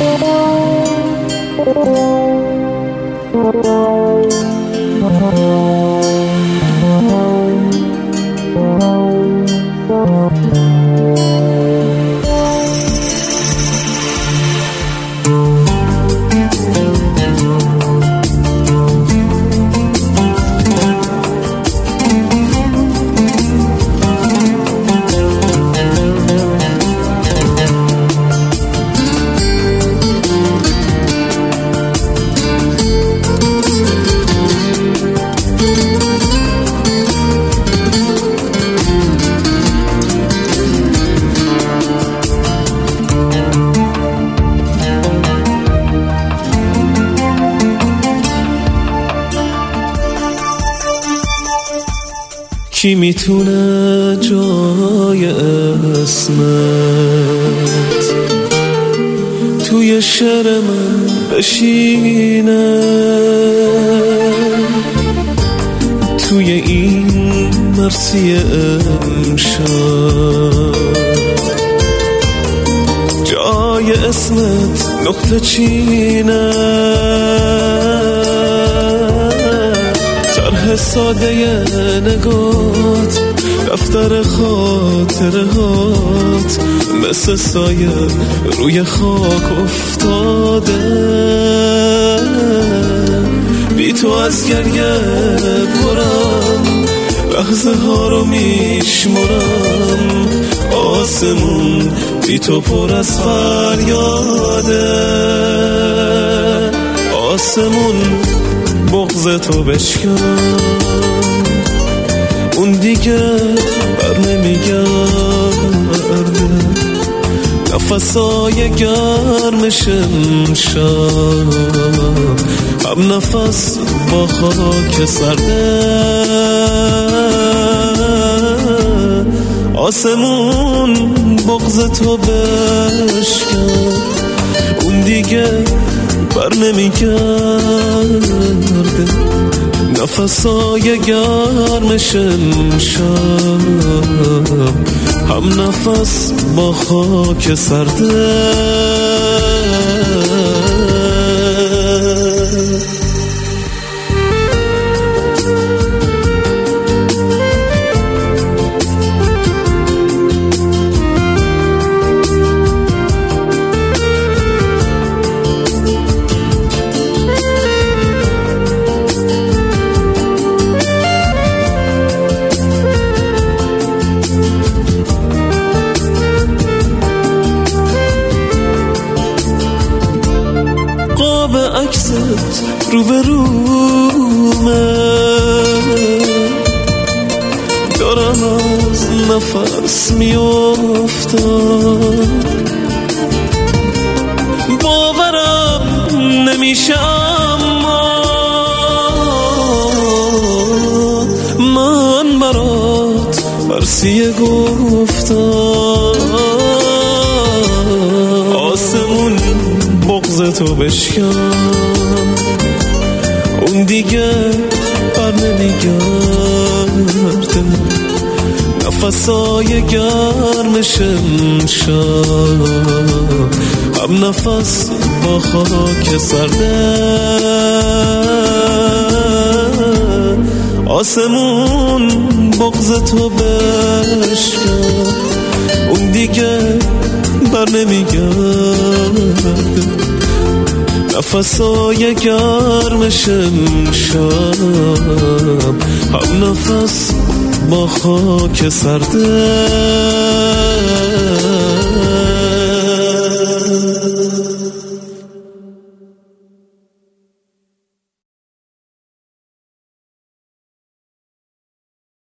کی میتونه جای اسمت توی شعر من بشینه، توی این مرسی امشب جای اسمت نقطه چینه، طرح ساده نگات دفتر خاطرهات مثل سایه روی خاک افتاده، بی تو از گریه پرم لحظه ها رو میشمرم، آسمون بی تو پر از فریاده، آسمون بغض تو بشکنم اون دیگه بر نمیگرده، نفسای گرمش امشب هم نفس با خاک سرده، آسمون بغض تو بشکن اون دیگه بر نمیگرده، نفسای گرمش امشب هم نفس با خاک سرده. عکست روبرومه دارم از نفس میافتم، باورم نمیشه اما من برات مرسی گفتم، آسمون بغض تو بشکن اون دیگه بر نمیگرده، نفسای گرمش امشب هم نفس با خاک سرده، آسمون بغض تو بشکن اون دیگه بر نمیگرده، نفسای گرمش امشب هم نفس با خاک سرده.